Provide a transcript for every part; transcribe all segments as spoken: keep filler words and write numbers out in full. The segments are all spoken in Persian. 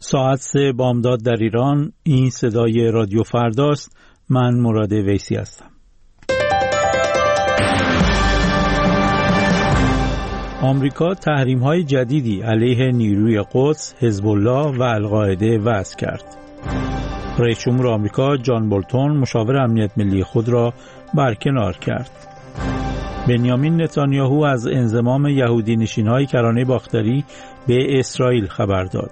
ساعت سه بامداد در ایران. این صدای رادیو فرداست. من مراد ویسی هستم. آمریکا تحریم‌های جدیدی علیه نیروی قدس، حزب الله و القاعده وضع کرد. رئیس جمهور آمریکا جان بولتون مشاور امنیت ملی خود را برکنار کرد. بنیامین نتانیاهو از انضمام یهودی نشین‌های کرانه باختری به اسرائیل خبر داد.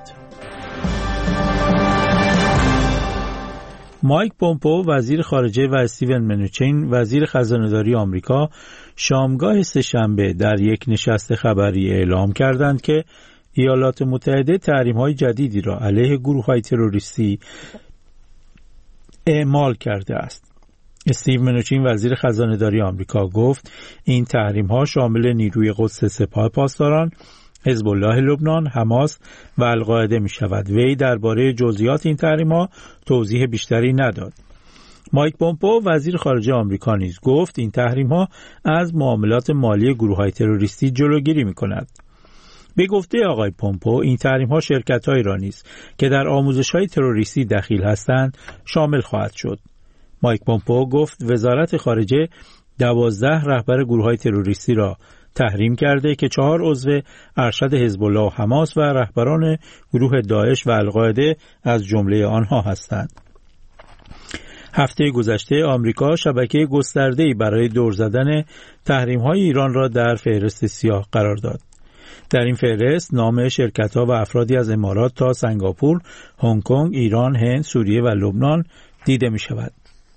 مایک پومپئو وزیر خارجه و استیون منوچین وزیر خزانه‌داری آمریکا شامگاه سه‌شنبه در یک نشست خبری اعلام کردند که ایالات متحده تحریم‌های جدیدی را علیه گروه‌های تروریستی اعمال کرده است. استیو منوچین وزیر خزانه‌داری آمریکا گفت این تحریم‌ها شامل نیروی قدس سپاه پاسداران، حزب الله لبنان، حماس و القاعده می شود. وی درباره جزئیات این تحریم‌ها توضیح بیشتری نداد. مایک پومپئو وزیر خارجه آمریکا نیز گفت این تحریم‌ها از معاملات مالی گروه‌های تروریستی جلوگیری می‌کند. به گفته آقای پومپئو این تحریم‌ها شرکت‌هایی را نیز که در آموزش‌های تروریستی دخیل هستند شامل خواهد شد. مایک پومپئو گفت وزارت خارجه دوازده رهبر گروه‌های تروریستی را تحریم کرده که چهار عضو ارشد حزب الله و حماس و رهبران گروه داعش و القاعده از جمله آنها هستند. هفته گذشته آمریکا شبکه گسترده‌ای برای دور زدن تحریم‌های ایران را در فهرست سیاه قرار داد. در این فهرست نام شرکت‌ها و افرادی از امارات تا سنگاپور، هنگ کنگ، ایران، هند، سوریه و لبنان دیده می‌شود.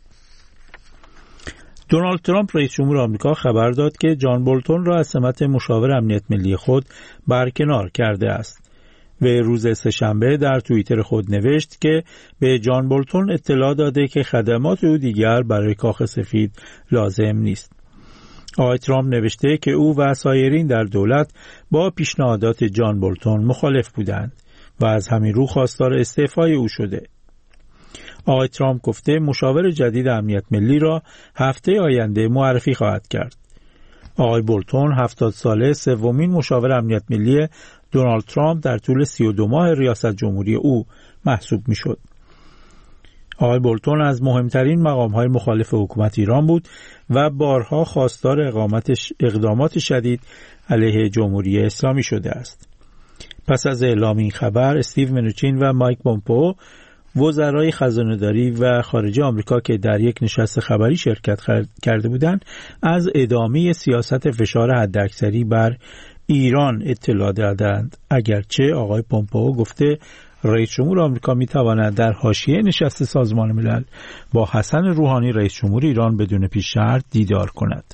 دونالد ترامپ رئیس جمهور آمریکا خبر داد که جان بولتون را از سمت مشاور امنیت ملی خود برکنار کرده است. و روز سه‌شنبه در توییتر خود نوشت که به جان بولتون اطلاع داده که خدمات او دیگر برای کاخ سفید لازم نیست. آقای ترامپ نوشته که او و سایرین در دولت با پیشنهادات جان بولتون مخالف بودند و از همین رو خواستار استعفای او شده. آقای ترامپ گفته مشاور جدید امنیت ملی را هفته آینده معرفی خواهد کرد. آقای بولتون هفتاد ساله سومین مشاور امنیت ملی دونالد ترامپ در طول سی و دو ماه ریاست جمهوری او محسوب می شد. آقای بولتون از مهمترین مقام‌های مخالف حکومت ایران بود و بارها خواستار اقدامات شدید علیه جمهوری اسلامی شده است. پس از اعلام این خبر استیو منوچین و مایک پومپئو وزرای خزانه‌داری و خارجه آمریکا که در یک نشست خبری شرکت کرده بودند از ادامه سیاست فشار حداکثری بر ایران اطلاع دادند، اگرچه آقای پومپئو گفته رئیس جمهور آمریکا می‌تواند در حاشیه نشست سازمان ملل با حسن روحانی رئیس جمهور ایران بدون پیش شرط دیدار کند.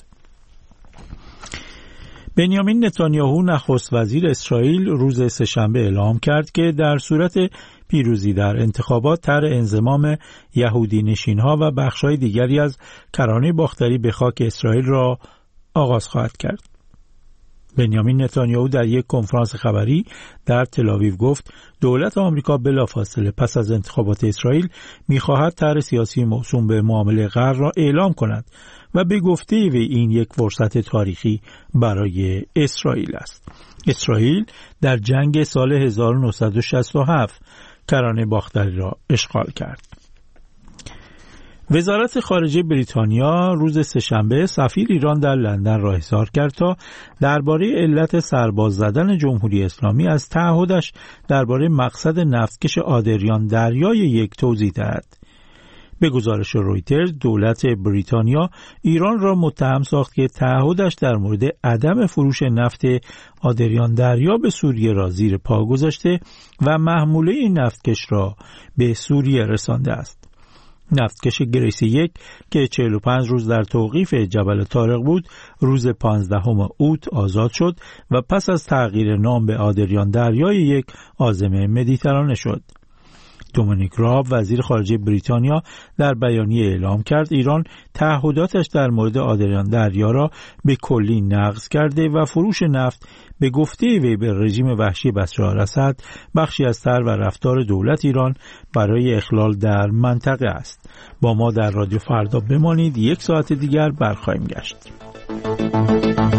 بنیامین نتانیاهو نخست وزیر اسرائیل روز سه‌شنبه اعلام کرد که در صورت پیروزی در انتخابات طرح انضمام یهودی نشین‌ها و بخش‌های دیگری از کرانه باختری به خاک اسرائیل را آغاز خواهد کرد. بنیامین نتانیاهو در یک کنفرانس خبری در تل‌آویو گفت دولت آمریکا بلافاصله پس از انتخابات اسرائیل می‌خواهد طرح سیاسی موسوم به معامله غر را اعلام کند و به گفته وی این یک فرصت تاریخی برای اسرائیل است. اسرائیل در جنگ سال هزار و نهصد و شصت و هفت کرانه باختری را اشغال کرد. وزارت خارجه بریتانیا روز سه‌شنبه سفیر ایران در لندن را احضار کرد تا درباره علت سرباز زدن جمهوری اسلامی از تعهدش درباره مقصد نفتکش آدریان دریای یک توضیح دهد. به گزارش رویترز دولت بریتانیا ایران را متهم ساخت که تعهدش در مورد عدم فروش نفت آدریان دریا به سوریه را زیر پا گذاشته و محموله این نفتکش را به سوریه رسانده است. نفتکش گریس یک که چهل و پنج روز در توقیف جبل طارق بود روز پانزدهم اوت آزاد شد و پس از تغییر نام به آدریان دریای یک عازم مدیترانه شد. دومینیک راب وزیر خارجه بریتانیا در بیانیه اعلام کرد ایران تعهداتش در مورد آدریان دریا را به کلی نقض کرده و فروش نفت به گفته وی به رژیم وحشی بشار الاسد بخشی از طرح و رفتار دولت ایران برای اخلال در منطقه است. با ما در رادیو فردا بمانید، یک ساعت دیگر برخواهیم گشت.